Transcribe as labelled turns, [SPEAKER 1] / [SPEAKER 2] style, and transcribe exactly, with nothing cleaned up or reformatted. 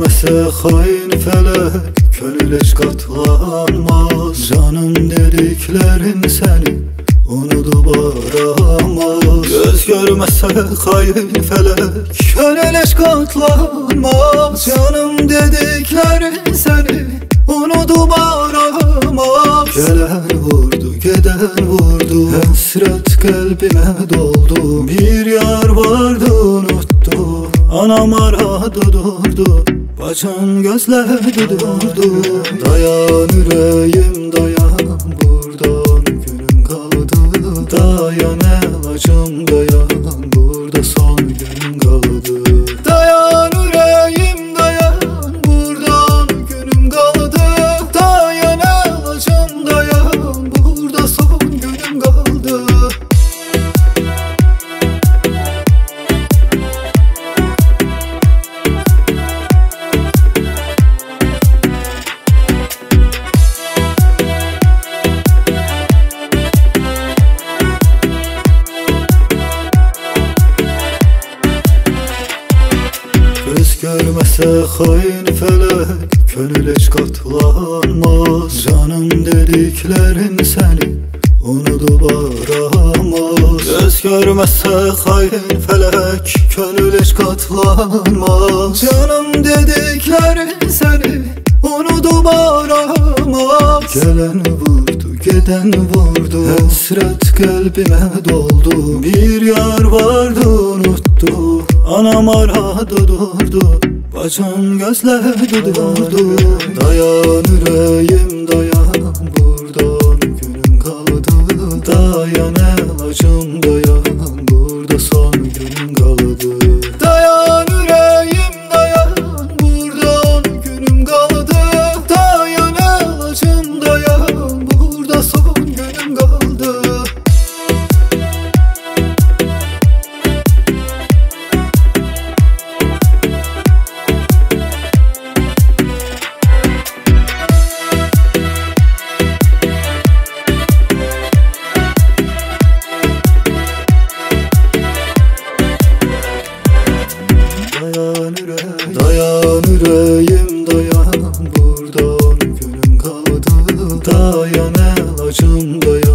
[SPEAKER 1] görmese hain felek, gönül hiç katlanmaz. Canım dediklerin seni unutup aramaz. Göz görmese hain felek, gönül hiç katlanmaz. Canım dediklerin seni unutup aramaz. Gelen vurdu, giden vurdu, hasret kalbime doldu. Bir yar vardı unuttu, anam aradı durdu, bacım gözledi durdu. Dayan yüreğim dayan, buradan günüm kaldı. Dayan elacım dayan, burada son günüm kaldı. Dayan yüreğim dayan, buradan günüm kaldı. Dayan elacım dayan, burada son günüm kaldı. Göz görmese hain felek, gönül hiç katlanmaz. Canım dediklerin seni unutup aramaz. Göz görmese hain felek, gönül hiç katlanmaz. Canım dediklerin seni unutup aramaz. Gelen vurdu, giden vurdu, hasret kalbime doldu. Bir yar vardı unuttu, anam aradı durdu, bacım gözledi durdu. Dayan yüreğim dayan, buradan günüm kaldı. Dayan elacım dayan, burada son günüm kaldı. Dayan yüreğim dayan, buradan günüm kaldı. Dayan elacım dayan, burada son günüm kaldı. Dayan yüreğim, dayan yüreğim dayan, buradan günüm kaldı. Dayan elacım dayan.